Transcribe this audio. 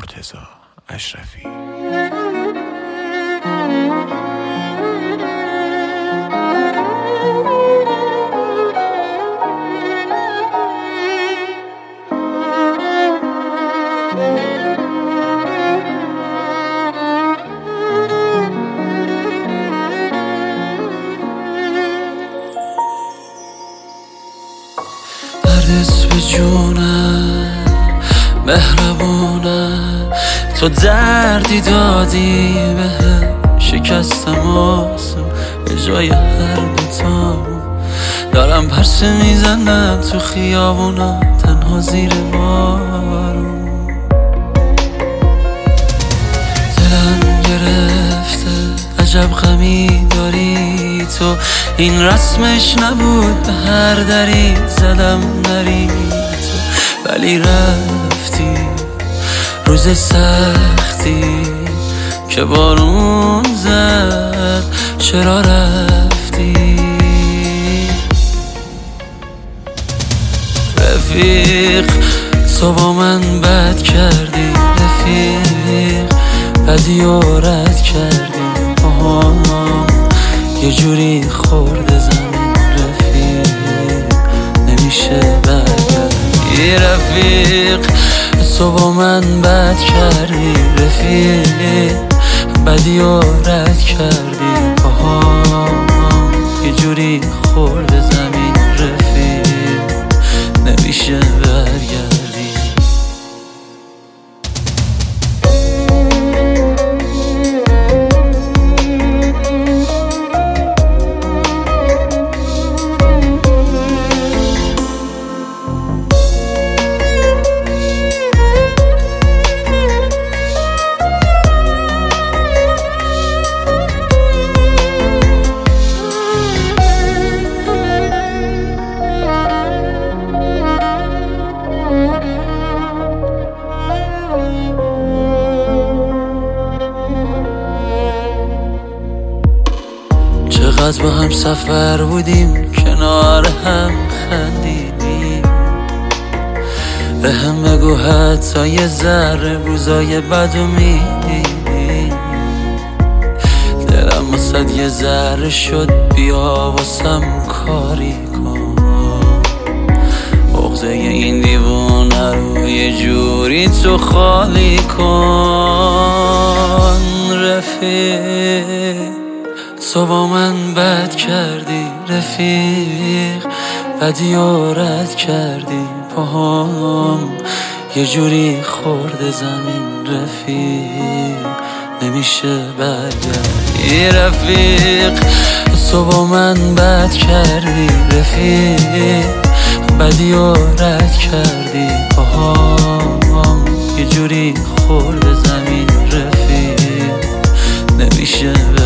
مرتضی اشرفی. دردت به جونم مهربونه، تو دردی دادی بهم، شکستم آسو به جای هر دوتامون. دارم پرسه میزنم تو خیابونا تنها زیر بارون. دلم گرفته عجب غمی داری تو، این رسمش نبود به هر دری زدم نری تو، ولی رفتی روز سختی که بارون زد. چرا رفتی رفیق؟ تو با من بد کردی رفیق، بدی و رد کردی یه جوری خورده زمین رفیق، نمیشه برگردی رفیق. تو با من بد کردی رفیق، بدی و رد کردی یه جوری خورده زمین رفیق، نمیشه برگردی. چقدر با هم سفر بودیم، کنار هم خندیدیم. به هم بگو حتی یه ذره روزای بدو میدیدیم. دلم واسد یه ذره شد، بیا واسم کاری کن. عقده این دیوونه رو یه جوری تو خالی کن رفیق. تو با من بد کردی رفیق، بدی و رد کردی پاهم، یه جوری خورده زمین رفیق، نمیشه برگردی رفیق. تو با من بد کردی رفیق، بدی و رد کردی پاهم، یه جوری خورده زمین رفیق، نمیشه برگردی.